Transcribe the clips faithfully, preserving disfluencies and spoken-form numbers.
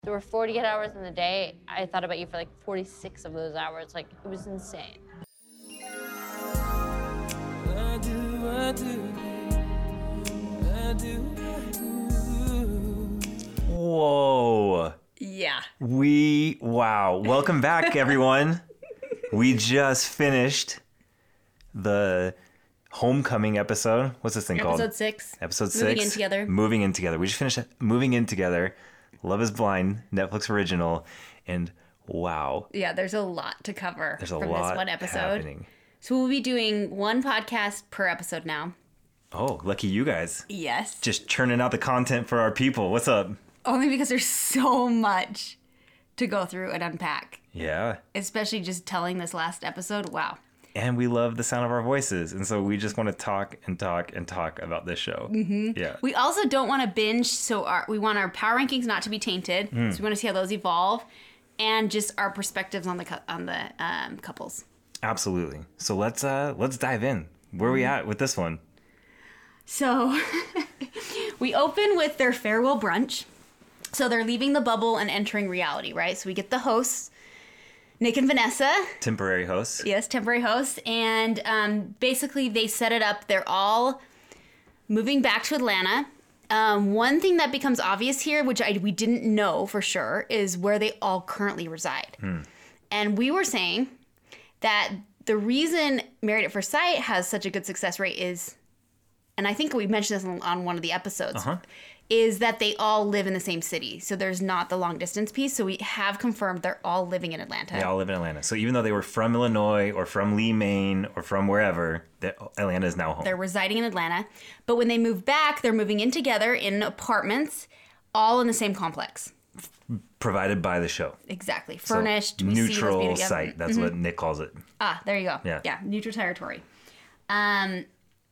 There were forty-eight hours in the day. I thought about you for like forty-six of those hours. Like, it was insane. I do, I do, I do, I do. Whoa. Yeah. We, wow. Welcome back, everyone. We just finished the homecoming episode. What's this thing Episode called? six. Episode six. Moving in together. Moving in together. We just finished Moving in Together. Love is Blind, Netflix original. And wow. Yeah, there's a lot to cover There's a from lot this one episode. happening. So we'll be doing one podcast per episode now. Oh, lucky you guys. Yes. Just churning out the content for our people. What's up? Only because there's so much to go through and unpack. Yeah. Especially just telling this last episode. Wow. And we love the sound of our voices. And so we just want to talk and talk and talk about this show. Mm-hmm. Yeah. We also don't want to binge, so our, we want our power rankings not to be tainted. Mm. So we want to see how those evolve, and just our perspectives on the cou- on the um, couples. Absolutely. So let's uh let's dive in. Where are we at with this one? So we open with their farewell brunch. So they're leaving the bubble and entering reality, right? So we get the hosts, Nick and Vanessa. Temporary hosts. Yes, temporary hosts. And um, basically they set it up. They're all moving back to Atlanta. Um, one thing that becomes obvious here, which I, we didn't know for sure, is where they all currently reside. Hmm. And we were saying that the reason Married at First Sight has such a good success rate is, and I think we mentioned this on, on one of the episodes, Uh-huh. is that they all live in the same city. So there's not the long distance piece. So we have confirmed they're all living in Atlanta. They all live in Atlanta. So even though they were from Illinois or from Lee, Maine, or from wherever, that Atlanta is now home. They're residing in Atlanta. But when they move back, they're moving in together in apartments, all in the same complex. Provided by the show. Exactly. So, Furnished. We see those neutral be together. site. That's what Nick calls it. Ah, there you go. Yeah. Yeah, neutral territory. Um,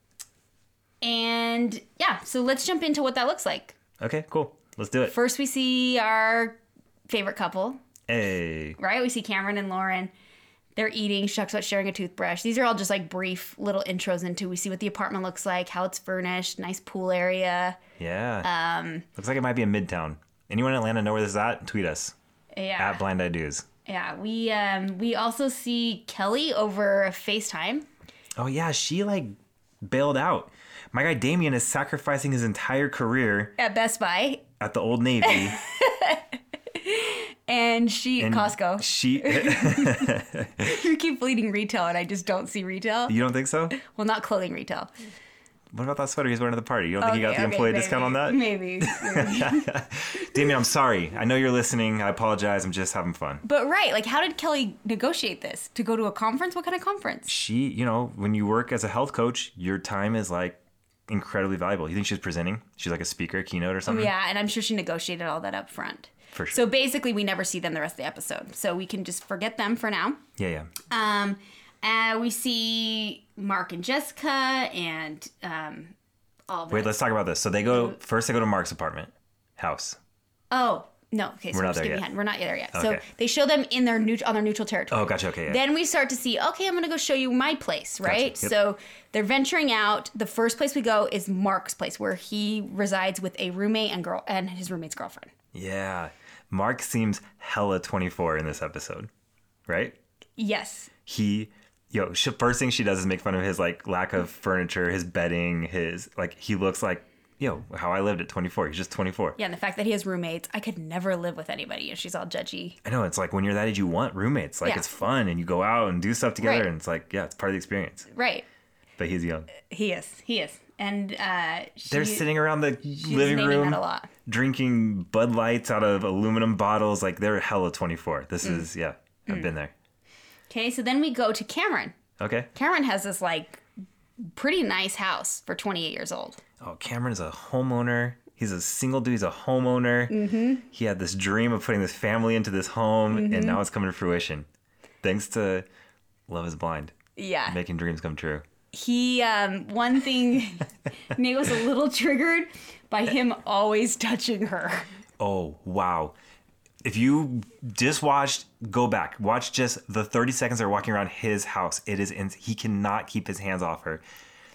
and yeah, so let's jump into what that looks like. Okay, cool. Let's do it. First, we see our favorite couple, Hey. right? We see Cameron and Lauren. They're eating. She talks about sharing a toothbrush. These are all just like brief little intros into. We see what the apartment looks like, how it's furnished, nice pool area. Yeah. Um, Looks like it might be in Midtown. Anyone in Atlanta know where this is at? Tweet us. yeah. At Blind Ideas. Yeah. We um we also see Kelly over FaceTime. Oh, yeah. She, like, bailed out. My guy Damien is sacrificing his entire career At Best Buy. at the Old Navy. And she and Costco. She... You keep bleeding retail and I just don't see retail. You don't think so? Well, not clothing retail. What about that sweater he's wearing to the party? You don't think he got Okay, the okay, employee maybe, discount on that? Maybe. maybe. Damien, I'm sorry. I know you're listening. I apologize. I'm just having fun. But right, like how did Kelly negotiate this? To go to a conference? What kind of conference? She, you know, when you work as a health coach, your time is like incredibly valuable. You think she's presenting? She's like a speaker, keynote or something? Yeah, and I'm sure she negotiated all that up front. For sure. So basically we never see them the rest of the episode. So we can just forget them for now. Yeah, yeah. Um and we see Mark and Jessica and um all the Wait, let's talk about this. So they go, first they go to Mark's apartment, house. Oh, no. Okay, so We're we're, not there skipping yet. ahead. We're not there yet. So Okay. they show them in their neut- on their neutral territory. Oh, gotcha. Okay, yeah. Then we start to see, okay, I'm going to go show you my place, right? Gotcha, yep. So they're venturing out. The first place we go is Mark's place, where he resides with a roommate and girl and his roommate's girlfriend. Yeah. Mark seems hella twenty-four in this episode, right? Yes. He, yo, sh- first thing she does is make fun of his like lack of furniture, his bedding, his, like, he looks like, yo, how I lived at twenty-four. He's just twenty-four. Yeah, and the fact that he has roommates, I could never live with anybody. And she's all judgy. I know, it's like when you're that age, you want roommates. Like, Yeah. it's fun and you go out and do stuff together Right. and it's like, yeah, it's part of the experience. Right. But he's young. He is. He is. And uh, she, They're sitting around the she's living naming room that a lot. drinking Bud Lights out of aluminum bottles. Like, they're hella twenty-four. This Mm. is, yeah, I've been there. Okay, so then we go to Cameron. Okay. Cameron has this, like, pretty nice house for twenty-eight years old. Oh, Cameron is a homeowner. He's a single dude. He's a homeowner. Mm-hmm. He had this dream of putting this family into this home, Mm-hmm. and now it's coming to fruition. Thanks to Love is Blind, Yeah. making dreams come true. He, um, one thing, Nate was a little triggered by him always touching her. Oh, wow. If you just watched, go back. Watch just the thirty seconds they're walking around his house. It is, ins- he cannot keep his hands off her.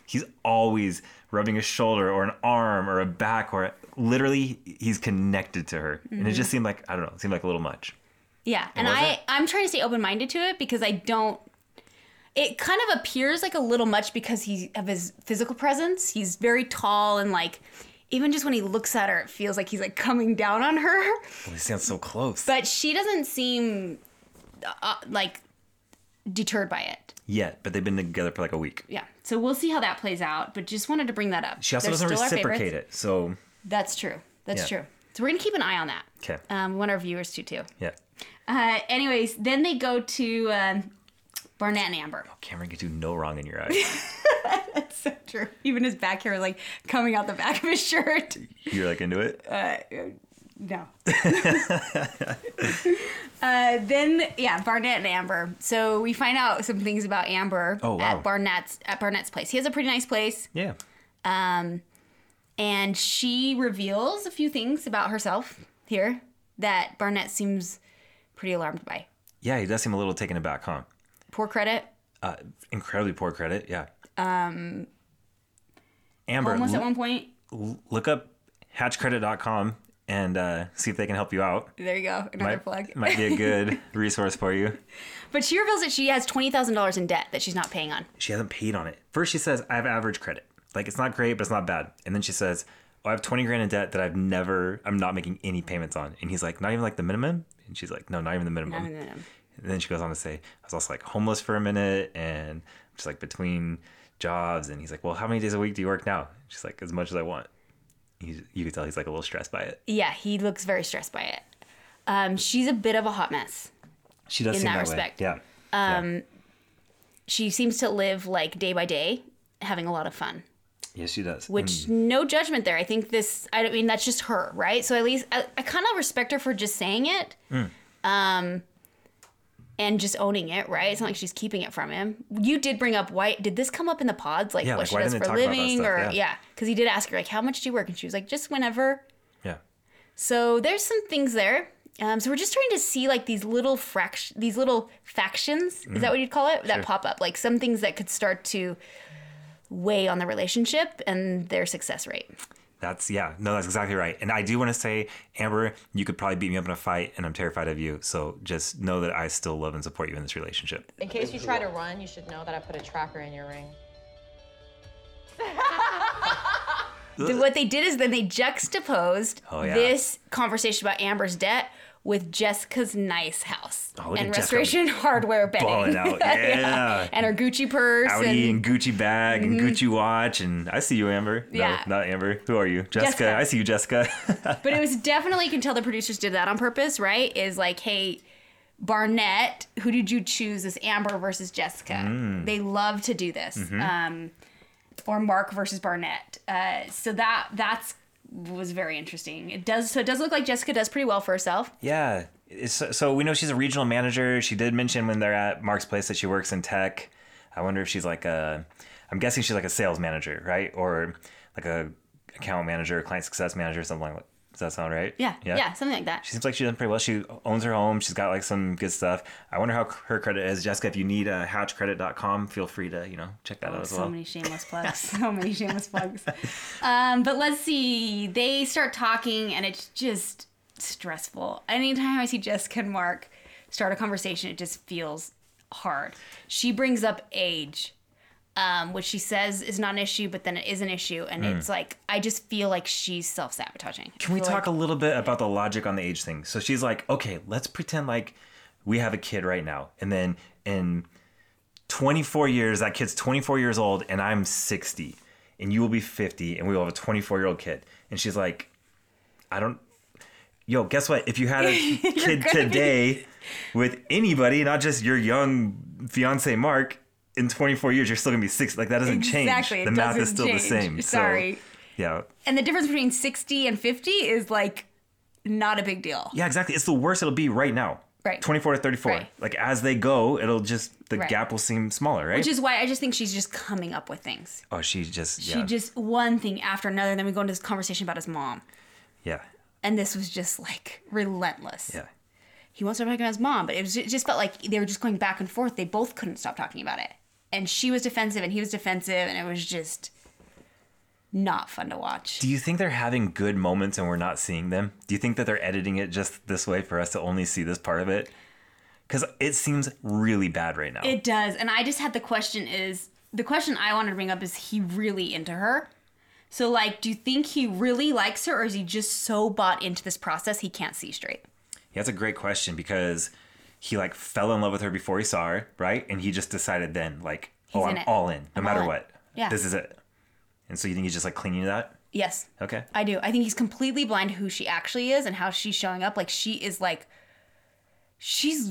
he's always rubbing a shoulder or an arm or a back or literally he's connected to her. Mm-hmm. And it just seemed like, I don't know, it seemed like a little much. Yeah. And, and I, I'm trying to stay open-minded to it because I don't, it kind of appears like a little much because he of his physical presence. He's very tall and like, even just when he looks at her, it feels like he's like coming down on her. Well, he stands so close. But she doesn't seem uh, like deterred by it. Yet, but they've been together for like a week. Yeah. So we'll see how that plays out. But just wanted to bring that up. She also They're doesn't still our reciprocate favorites. it. So That's true. That's Yeah. true. So we're going to keep an eye on that. Okay. Um, we want our viewers to too. yeah. Uh, anyways, then they go to um, Barnett and Amber. Cameron can do no wrong in your eyes. That's so true. Even his back hair like coming out the back of his shirt. You're like into it? Uh, no. uh, then yeah, Barnett and Amber. So we find out some things about Amber Oh, wow. at Barnett's at Barnett's place. He has a pretty nice place. Yeah. Um, and she reveals a few things about herself here that Barnett seems pretty alarmed by. Yeah, he does seem a little taken aback, huh? Poor credit. Uh, incredibly poor credit, yeah. Um, Amber, almost l- at one point. l- look up hatch credit dot com and uh, see if they can help you out. There you go. Another Might, plug. might be a good resource for you. But she reveals that she has twenty thousand dollars in debt that she's not paying on. She hasn't paid on it. First, she says, I have average credit. Like, it's not great, but it's not bad. And then she says, oh, I have twenty grand in debt that I've never, I'm not making any payments on. And he's like, not even like the minimum? And she's like, no, not even the minimum. Not even the minimum. And then she goes on to say, I was also like homeless for a minute and just like between jobs. And he's like, well, how many days a week do you work now? She's like, as much as I want. He's, you could tell he's like a little stressed by it. Yeah, he looks very stressed by it. Um, she's a bit of a hot mess. She does In seem that that, respect. way. Yeah. Um, yeah. She seems to live like day by day, having a lot of fun. Yes, she does. Which, And no judgment there. I think this, I mean, that's just her, right? So at least, I, I kind of respect her for just saying it. Mm. Um, and just owning it, right? It's not like she's keeping it from him. You did bring up why, did this come up in the pods? Like Yeah, what like, she why does didn't for they talk about that living? stuff? Or, Yeah. yeah. Because he did ask her, like, how much do you work? And she was like, just whenever. yeah. So there's some things there. Um, so we're just trying to see like these little fract- these little factions. Is that what you'd call it? That Sure. pop up, like some things that could start to weigh on the relationship and their success rate. That's, yeah, no, that's exactly right. And I do want to say, Amber, you could probably beat me up in a fight, and I'm terrified of you. So just know that I still love and support you in this relationship. In case you try to run, you should know that I put a tracker in your ring. The- what they did is then they juxtaposed Oh, yeah. this conversation about Amber's debt with Jessica's nice house Oh, look and at Jessica restoration hardware betting. balling out, yeah. And her Gucci purse. Audi and, and Gucci bag and Gucci watch. And I see you, Amber. No, Yeah. not Amber. Who are you? Jessica. Jessica. I see you, Jessica. But it was definitely, you can tell the producers did that on purpose, right? Is like, hey, Barnett, who did you choose as Amber versus Jessica? Mm. They love to do this. Mm-hmm. Um, or Mark versus Barnett. Uh, so that that's was very interesting. It does so it does look like Jessica does pretty well for herself. Yeah. It's, so we know she's a regional manager. She did mention when they're at Mark's place that she works in tech. I wonder if she's like a, I'm guessing she's like a sales manager, right? Or like a account manager, client success manager, something like that. Does that sound right? Yeah, yeah, something like that. She seems like she's done pretty well. She owns her home. She's got like some good stuff. I wonder how her credit is. Jessica, if you need uh, hatch credit dot com, feel free to, you know, check that out as So well. many shameless plugs. So many shameless plugs. Um, but let's see. They start talking, and it's just stressful. Anytime I see Jessica and Mark start a conversation, it just feels hard. She brings up age, um, which she says is not an issue, but then it is an issue. And it's like, I just feel like she's self-sabotaging. Can we talk a little bit about the logic on the age thing? So she's like, okay, let's pretend like we have a kid right now. And then in twenty-four years, that kid's twenty-four years old and I'm sixty and you will be fifty and we will have a twenty-four year old kid. And she's like, I don't, yo, guess what? If you had a kid today with anybody, not just your young fiance, Mark, in twenty-four years, you're still gonna be sixty. Like that doesn't Exactly, change. it The math is doesn't still change. the same. Sorry. So, yeah. And the difference between sixty and fifty is like not a big deal. Yeah, exactly. It's the worst it'll be right now. Right. twenty-four to thirty-four. Right. Like as they go, it'll just, the Right. gap will seem smaller, right? Which is why I just think she's just coming up with things. oh, she just, She yeah. just one thing after another. Then we go into this conversation about his mom. yeah. And this was just like relentless. Yeah. He wants to talk about his mom, but it, was, it just felt like they were just going back and forth. They both couldn't stop talking about it. and she was defensive and he was defensive, and it was just not fun to watch. Do you think they're having good moments and we're not seeing them? Do you think that they're editing it just this way for us to only see this part of it? Because it seems really bad right now. It does. And I just had the question is, the question I wanted to bring up is he really into her? So, like, do you think he really likes her, or is he just so bought into this process he can't see straight? Yeah, that's a great question, because he, like, fell in love with her before he saw her, right? And he just decided then, like, He's oh, in I'm it. all in, no I'm matter all in. what. Yeah. This is it. And so you think he's just, like, clinging to that? Yes. Okay. I do. I think he's completely blind to who she actually is and how she's showing up. Like, she is, like, she's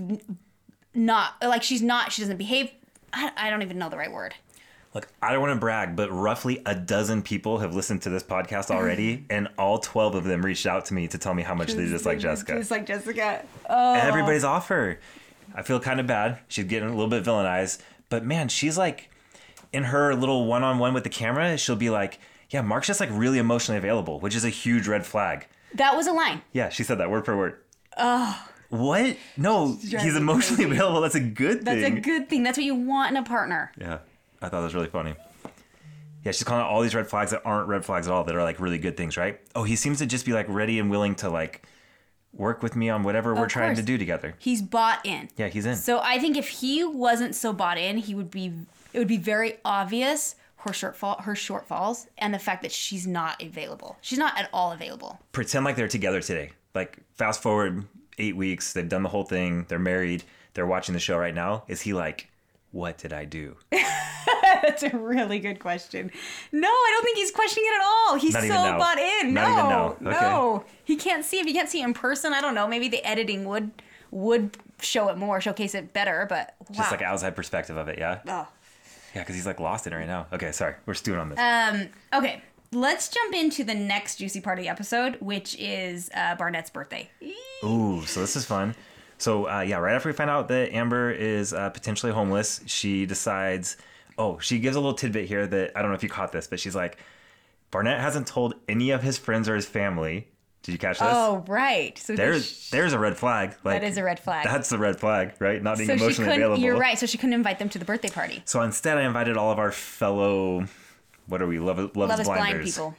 not, like, she's not, she doesn't behave, I, I don't even know the right word. Look, I don't want to brag, but roughly a dozen people have listened to this podcast already, and all twelve of them reached out to me to tell me how much they dislike Jessica. Just like Jessica. Oh. Everybody's off her. I feel kind of bad. She's getting a little bit villainized, but man, she's like, in her little one-on-one with the camera, she'll be like, yeah, Mark's just like really emotionally available, which is a huge red flag. That was a line. Yeah, she said that word for word. Oh. What? No, drives he's me emotionally crazy. available. That's a good That's thing. a good thing. That's what you want in a partner. Yeah, I thought that was really funny. Yeah, she's calling out all these red flags that aren't red flags at all, that are like really good things, right? Oh, he seems to just be like ready and willing to like work with me on whatever we're Of trying course. to do together. He's bought in. Yeah, he's in. So I think if he wasn't so bought in, he would be. It would be very obvious her shortfall, her shortfalls, and the fact that she's not available. She's not at all available. Pretend like they're together today. Like fast forward eight weeks, they've done the whole thing. They're married. They're watching the show right now. Is he like, what did I do? That's a really good question. No, I don't think he's questioning it at all. He's Not so even now. bought in. Not no, even now. Okay. no, he can't see. If he can't see it in person, I don't know. Maybe the editing would would show it more, showcase it better. But wow. Just like an outside perspective of it, yeah? Oh. Yeah, because he's like lost in it right now. Okay, sorry. We're stewing on this. Um. Okay. Let's jump into the next juicy part of the episode, which is uh, Barnett's birthday. Ooh, so this is fun. So, uh, yeah, right after we find out that Amber is uh, potentially homeless, she decides, oh, she gives a little tidbit here that, I don't know if you caught this, but she's like, Barnett hasn't told any of his friends or his family. Did you catch this? Oh, right. So There's there's a red flag. Like, That is a red flag. That's the red flag, right? Not being so she emotionally couldn't. available. You're right. So she couldn't invite them to the birthday party. So instead, I invited all of our fellow, what are we, Love, Love, Love is is blind Blinders. people.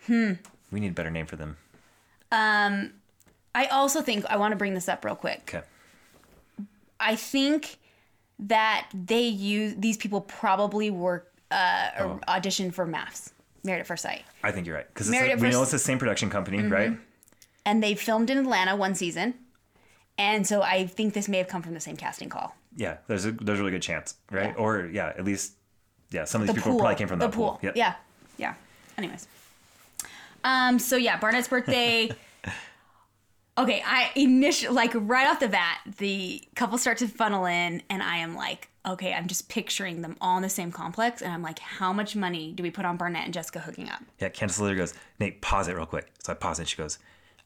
We need a better name for them. Um, I also think I want to bring this up real quick. Okay. I think that they use these people probably were uh, Oh. auditioned for MAFS, Married at First Sight, I think you're right. Because Married at we know First- it's the same production company, right? and they filmed in Atlanta one season, and so I think this may have come from the same casting call. Yeah, there's a there's a really good chance, right? Yeah. Or yeah, at least yeah, some of these The people pool. probably came from the that pool. pool. Yep. Yeah, yeah. Anyways, um, so yeah, Barnett's birthday. Okay, I initially, like right off the bat, the couple start to funnel in, and I am like, okay, I'm just picturing them all in the same complex, and I'm like, how much money do we put on Barnett and Jessica hooking up? Yeah, Candace literally goes, Nate, pause it real quick. So I pause it. And she goes,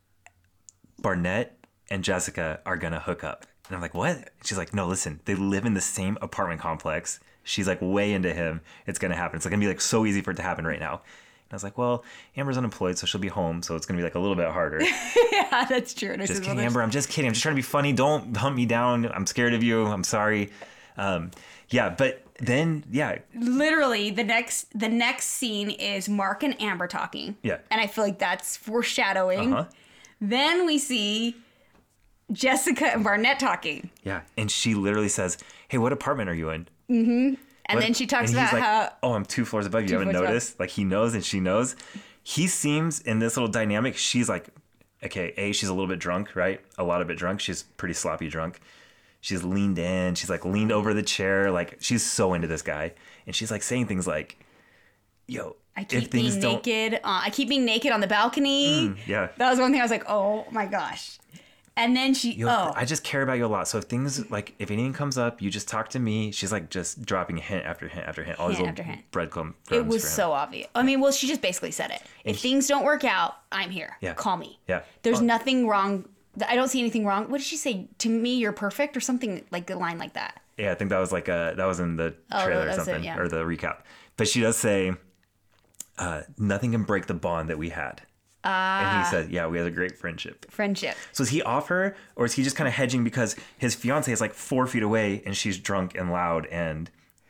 Barnett and Jessica are gonna hook up. And I'm like, what? She's like, no, listen, they live in the same apartment complex. She's like way into him. It's gonna happen. It's like, gonna be like so easy for it to happen right now. And I was like, well, Amber's unemployed, so she'll be home, so it's gonna be like a little bit harder. Yeah, that's true. And I Just said, kidding, well, Amber. I'm just kidding. I'm just trying to be funny. Don't hunt me down. I'm scared of you. I'm sorry. Um, yeah, but then yeah, literally the next the next scene is Mark and Amber talking. Yeah. And I feel like that's foreshadowing. uh-huh. Then we see Jessica and Barnett talking. Yeah, and she literally says, "Hey, what apartment are you in?" And What- then she talks and about he's like, how "Oh, I'm two floors above you. Two You haven't floors above. noticed?" Like he knows, and she knows. He seems in this little dynamic. She's like, okay, a she's a little bit drunk, right? A lot of bit drunk. She's pretty sloppy drunk. She's leaned in. She's like leaned over the chair. Like she's so into this guy, and she's like saying things like, "Yo, I if keep things being don't." naked. Uh, I keep being naked on the balcony. Mm, yeah. That was one thing I was like, oh my gosh. And then she, Yo, oh, I just care about you a lot. So if things like if anything comes up, you just talk to me. She's like just dropping hint after hint after hint. All these Hint little after hint. breadcrumb. it crumbs was for him. so obvious. I mean, well, she just basically said it. If things don't work out, I'm here. Yeah. Call me. Yeah. There's Oh. nothing wrong. I don't see anything wrong. What did she say? To me, you're perfect, or something like a line like that. Yeah, I think that was like a that was in the Oh, trailer or that was it, something yeah. or the recap. But she does say, uh, "Nothing can break the bond that we had." Ah. And he said, "Yeah, we had a great friendship." Friendship. So is he off her, or is he just kind of hedging because his fiance is like four feet away and she's drunk and loud and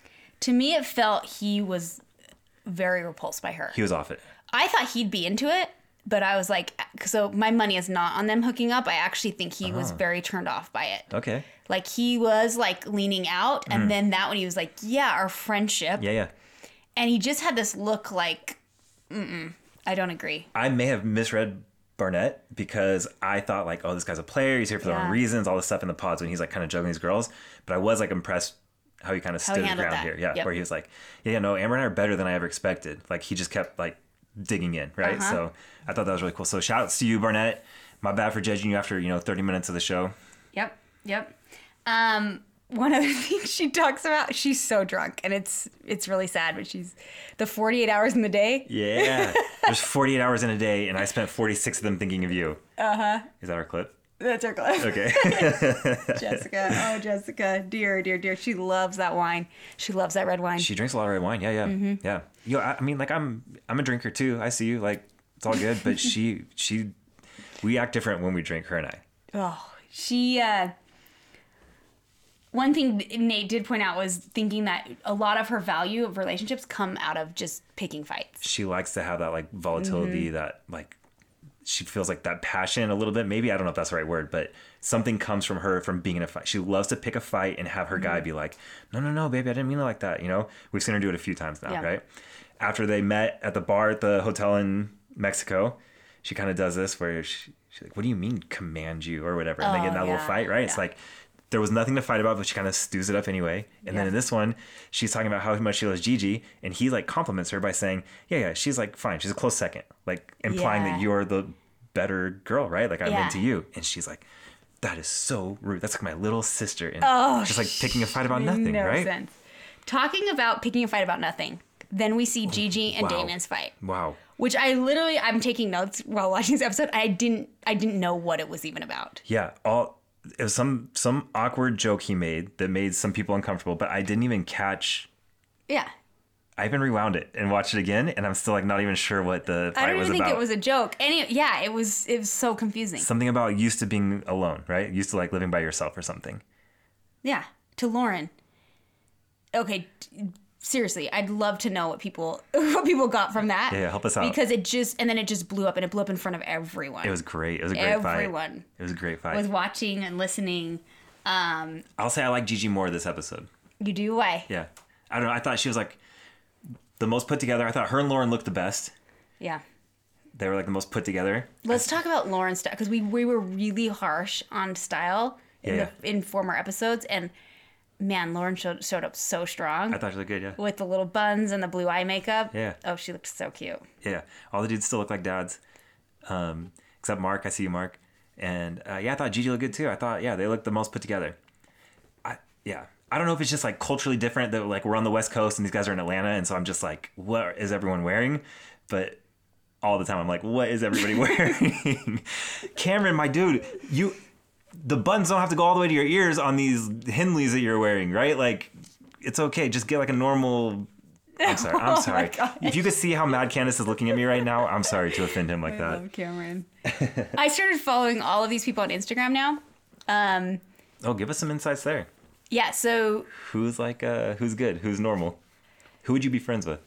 To me, it felt he was very repulsed by her. He was off it. I thought he'd be into it, but I was like, so my money is not on them hooking up. I actually think he was very turned off by it. Okay. Like he was like leaning out, and then that one he was like, yeah, our friendship. Yeah, yeah. And he just had this look like, mm-mm, I don't agree. I may have misread Barnett because I thought like, oh, this guy's a player. He's here for the Yeah. wrong reasons. All this stuff in the pods when he's like kind of juggling these girls. But I was like impressed how he kind of How stood he his handled ground that. here. Yeah, Yep. where he was like, yeah, no, Amber and I are better than I ever expected. Like he just kept like digging in, right? Uh-huh. So I thought that was really cool. So shout outs to you, Barnett. My bad for judging you after, you know, thirty minutes of the show. Yep, yep. Um, one other thing she talks about, she's so drunk, and it's it's really sad, but she's the forty-eight hours in the day. Yeah. There's forty-eight hours in a day, and I spent forty-six of them thinking of you. Uh-huh. Is that our clip? That's her class. Okay. Jessica. Oh, Jessica. Dear, dear, dear. She loves that wine. She loves that red wine. She drinks a lot of red wine. Yeah, yeah, Mm-hmm. yeah. Yo, I, I mean, like I'm, I'm a drinker too. I see you. Like it's all good, but she, she, we act different when we drink. Her and I. Oh, she, uh, one thing Nate did point out was thinking that a lot of her value of relationships come out of just picking fights. She likes to have that like volatility, Mm-hmm. that like she feels like that passion a little bit. Maybe I don't know if that's the right word, but something comes from her from being in a fight. She loves to pick a fight and have her guy Mm-hmm. be like, no, no, no, baby, I didn't mean it like that. You know, we've seen her do it a few times now, Yeah. right? After they met at the bar at the hotel in Mexico, she kind of does this where she, she's like, what do you mean command you or whatever? And they get in that Oh, little yeah, fight, right? It's yeah. like, there was nothing to fight about, but she kind of stews it up anyway. And then Yeah. in this one, she's talking about how much she loves Gigi, and he like compliments her by saying, yeah, yeah, she's like fine. She's a close second, like implying Yeah. that you're the better girl, right? Like I'm Yeah. into you. And she's like, that is so rude. That's like my little sister. And Oh, just like picking a fight about nothing, no right? sense. Talking about picking a fight about nothing. Then we see Gigi and wow. Damien's fight, Wow. which I literally, I'm taking notes while watching this episode. I didn't, I didn't know what it was even about. Yeah. All it was some some awkward joke he made that made some people uncomfortable, but I didn't even catch. Yeah. I even rewound it and watched it again, and I'm still like not even sure what the fight I don't was even think about. it was a joke. Any, yeah, it was, it was so confusing. Something about used to being alone, right? Used to like living by yourself or something. Yeah, to Lauren. Okay, t- seriously, I'd love to know what people what people got from that. Yeah, help us out. Because it just and then it just blew up and it blew up in front of everyone. It was great. It was a great fight. Everyone It was a great fight. was watching and listening. Um, I'll say I like Gigi more this episode. you do why? Yeah. I don't know. I thought she was like the most put together. I thought her and Lauren looked the best. Yeah. They were like the most put together. Let's talk about Lauren's style because we we were really harsh on style in Yeah, the in former episodes and man, Lauren showed showed up so strong I thought she looked good, yeah. with the little buns and the blue eye makeup. Yeah. Oh, she looked so cute. Yeah. All the dudes still look like dads. Um, except Mark. I see you, Mark. And uh, yeah, I thought Gigi looked good too. I thought, yeah, they looked the most put together. I yeah. I don't know if it's just like culturally different that like we're on the West Coast and these guys are in Atlanta, and so I'm just like, what is everyone wearing? But all the time I'm like, what is everybody wearing? Cameron, my dude, you the buttons don't have to go all the way to your ears on these Henleys that you're wearing, right? Like it's okay. Just get like a normal I'm sorry. I'm Oh my sorry. gosh. If you could see how mad Candace is looking at me right now, I'm sorry to offend him like that. Cameron. I started following all of these people on Instagram now. Um, Oh, give us some insights there. yeah, so Who's like uh who's good? Who's normal? Who would you be friends with?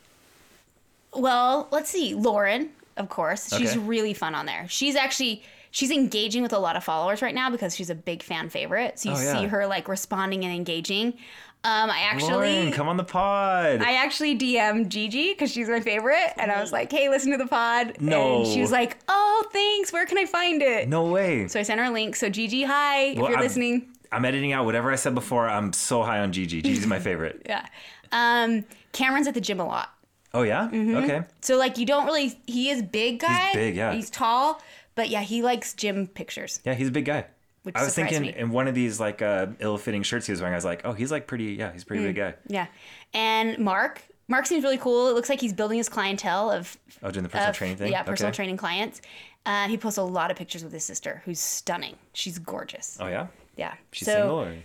well, let's see. Lauren, of course. She's Okay. really fun on there. She's actually she's engaging with a lot of followers right now because she's a big fan favorite. So you Oh, yeah. see her like responding and engaging. Um, I actually Lauren, come on the pod. I actually D M'd Gigi because she's my favorite, and I was like, "Hey, listen to the pod." No. And she was like, "Oh, thanks. Where can I find it?" no way. So I sent her a link. So Gigi, hi, if Well, you're I'm- listening. I'm editing out whatever I said before. I'm so high on Gigi. Gigi's my favorite. Yeah. Um, Cameron's at the gym a lot. Oh yeah? Okay. So like you don't really he is big guy. big, yeah. He's tall, but yeah, he likes gym pictures. Yeah, he's a big guy. Which I was surprised thinking me. in one of these like uh, ill-fitting shirts he was wearing, I was like, oh, he's like pretty, yeah, he's a pretty Mm. big guy. Yeah. And Mark. Mark seems really cool. It looks like he's building his clientele of Oh, doing the personal of- training thing? Yeah, personal Okay. training clients. Uh, he posts a lot of pictures with his sister, who's stunning. She's gorgeous. Oh yeah? Yeah. She's so single or?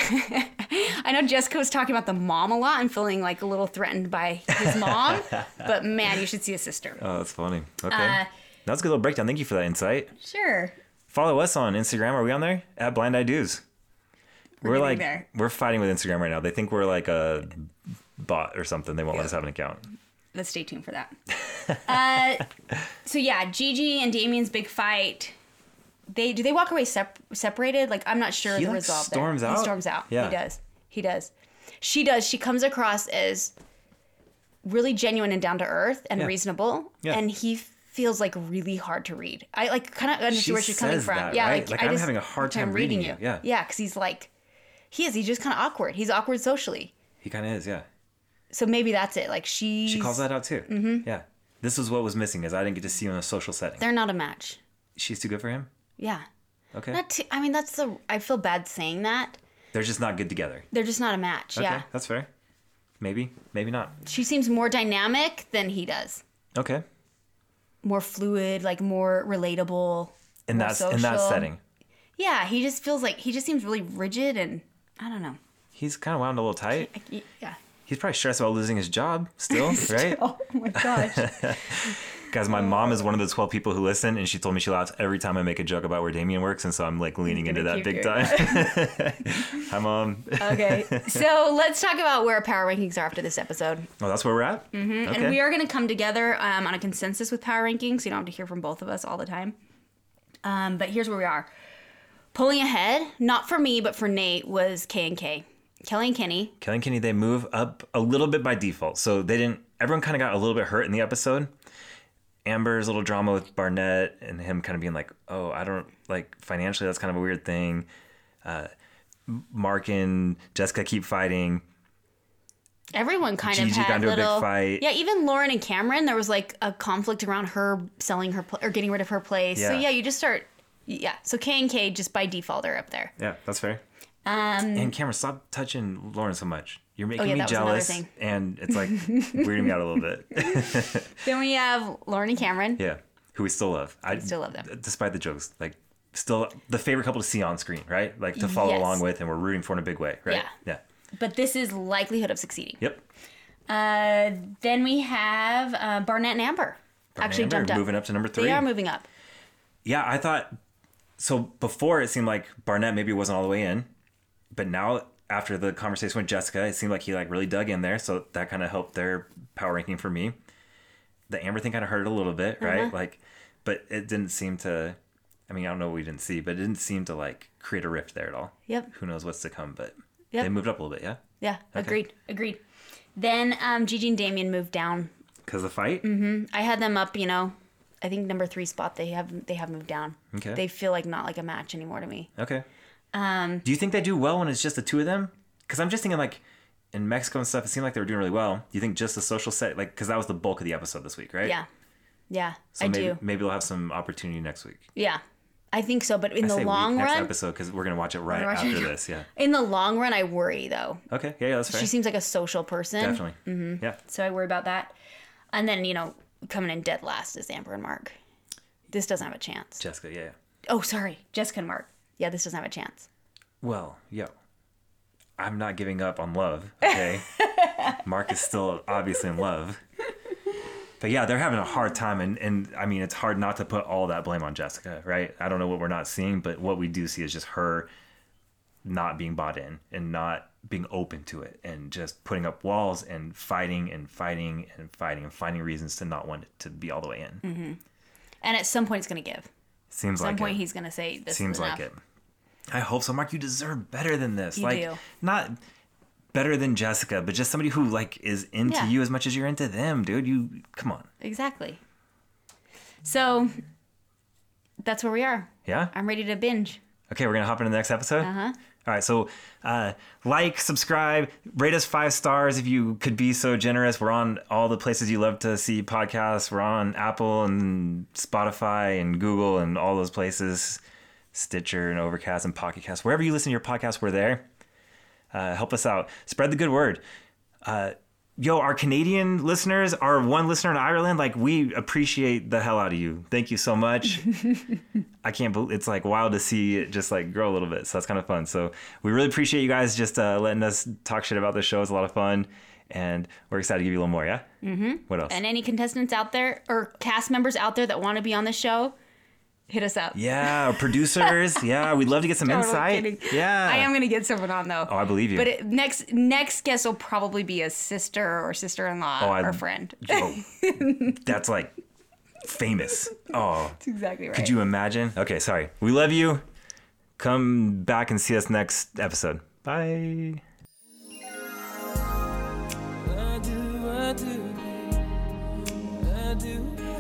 I know Jessica was talking about the mom a lot and feeling like a little threatened by his mom, but man, you should see his sister. Oh, that's funny. Okay. Uh, That's a good little breakdown. Thank you for that insight. Sure. Follow us on Instagram. Are we on there? At Blind Eye Dudes. We're, getting like there. we're fighting with Instagram right now. They think we're like a bot or something. They won't let us have an account. Let's stay tuned for that. uh, so yeah, Gigi and Damien's big fight. They do they walk away sep- separated? Like I'm not sure He, the like, resolve storms there. out. He storms out. Yeah. He does. He does. She does. She comes across as really genuine and down to earth and Yeah. reasonable. Yeah. And he feels like really hard to read. I like kind of understand She where she's coming says from. that, yeah, right? like, Like, I I'm just, having a hard time reading you. Yeah. Yeah, because he's like, he is. He's just kind of awkward. He's awkward socially. He kind of is, yeah. So maybe that's it. Like she's, She calls that out too. Mm-hmm. Yeah. This was what was missing is I didn't get to see you in a social setting. they're not a match. She's too good for him? Yeah. Okay. Not too, I mean, that's the, I feel bad saying that. They're just not good together. They're just not a match. Okay, Yeah. that's fair. Maybe, maybe not. She seems more dynamic than he does. Okay. More fluid, like more relatable. In more that in that social. setting. Yeah, he just feels like, he just seems really rigid and I don't know. He's kind of wound a little tight. Like, yeah. He's probably stressed about losing his job still, right? Oh my gosh. Guys, my mom is one of the twelve people who listen, and she told me she laughs every time I make a joke about where Damien works, and so I'm like leaning into gonna that keep big doing time. Hi, Mom. Okay. So let's talk about where our power rankings are after this episode. Oh, that's where we're at? Mm-hmm. Okay. And we are going to come together um, on a consensus with power rankings. So you don't have to hear from both of us all the time. Um, but here's where we are. Pulling ahead, not for me, but for Nate, was K and K. Kelly and Kenny. Kelly and Kenny, they move up a little bit by default. So they didn't, everyone kind of got a little bit hurt in the episode. Amber's little drama with Barnett and him kind of being like, oh, I don't, like, financially, that's kind of a weird thing. Uh, Mark and Jessica keep fighting. Everyone kind Gigi of had got into a big little, fight. Yeah, even Lauren and Cameron, there was like a conflict around her selling her pl- or getting rid of her place. So Yeah. yeah, you just start. Yeah, so K and K just by default are up there. Yeah, that's fair. Um, And Cameron, stop touching Lauren so much. You're making Oh, yeah, me that was another jealous, thing. and it's like weirding me out a little bit. then we have Lauren and Cameron. Yeah, who we still love. I still love them. despite the jokes. Like, still the favorite couple to see on screen, right? Like to follow Yes. along with, and we're rooting for in a big way, right? Yeah. Yeah. But this is likelihood of succeeding. Yep. Uh, then we have uh, Barnett and Amber. Actually Amber jumped up. moving up to number three. They are moving up. Yeah, I thought so. Before it seemed like Barnett maybe wasn't all the way in, but now after the conversation with Jessica, it seemed like he like really dug in there. So that kind of helped their power ranking for me. The Amber thing kind of hurt a little bit, right? Uh-huh. Like, but it didn't seem to. I mean, I don't know what we didn't see, but it didn't seem to like create a rift there at all. Yep. Who knows what's to come? But Yep. they moved up a little bit, yeah. Yeah, agreed. Agreed. Then um, Gigi and Damien moved down. Because the fight. Mm-hmm. I had them up, you know, I think number three spot. They have they have moved down. Okay. They feel like not like a match anymore to me. Okay. Um, Do you think they do well when it's just the two of them? Because I'm just thinking like in Mexico and stuff, it seemed like they were doing really well. Do you think just the social set, like, because that was the bulk of the episode this week, right? yeah, yeah, So I maybe, do. Maybe they'll have some opportunity next week. Yeah, I think so. But in I the say long week, next run, episode because we're gonna watch it right watch it. after this. Yeah. in the long run, I worry though. Okay. Yeah, yeah, that's fair. She seems like a social person. Definitely. Mm-hmm. Yeah. So I worry about that. And then, you know, coming in dead last is Amber and Mark. This doesn't have a chance. Jessica. Yeah. yeah. Oh, sorry. Jessica and Mark. Yeah, this doesn't have a chance. Well, yo, I'm not giving up on love. Okay. Mark is still obviously in love. But yeah, they're having a hard time, and, and I mean, it's hard not to put all that blame on Jessica, right? I don't know what we're not seeing, but what we do see is just her not being bought in and not being open to it and just putting up walls and fighting and fighting and fighting and finding reasons to not want it to be all the way in. Mm-hmm. And at some point, it's going to give. Seems At some like point, it. he's going to say, this Seems is like enough. it. I hope so, Mark. You deserve better than this. You like, do. not better than Jessica, but just somebody who like is into Yeah. you as much as you're into them, dude. You come on. Exactly. So that's where we are. Yeah. I'm ready to binge. Okay, we're gonna hop into the next episode. Uh-huh. All right, so uh, like, subscribe, rate us five stars if you could be so generous. We're on all the places you love to see podcasts. We're on Apple and Spotify and Google and all those places, Stitcher and Overcast and Pocket Cast. Wherever you listen to your podcast, we're there. Uh, help us out. Spread the good word. Uh, yo, our Canadian listeners, our one listener in Ireland, like, we appreciate the hell out of you. Thank you so much. I can't believe it's like wild to see it just like grow a little bit. So that's kind of fun. So we really appreciate you guys just uh, letting us talk shit about this show. It's a lot of fun. And we're excited to give you a little more. Yeah. Mm-hmm. What else? And any contestants out there or cast members out there that want to be on the show, hit us up. Yeah, our producers. Yeah, we'd love to get some Totally insight. kidding. Yeah. I am gonna get someone on though. Oh, I believe you. But it, next next guest will probably be a sister or sister-in-law Oh, I- or friend. Oh, that's like famous. Oh, That's exactly right. could you imagine? Okay, sorry. We love you. Come back and see us next episode. Bye. I do, I do, I do.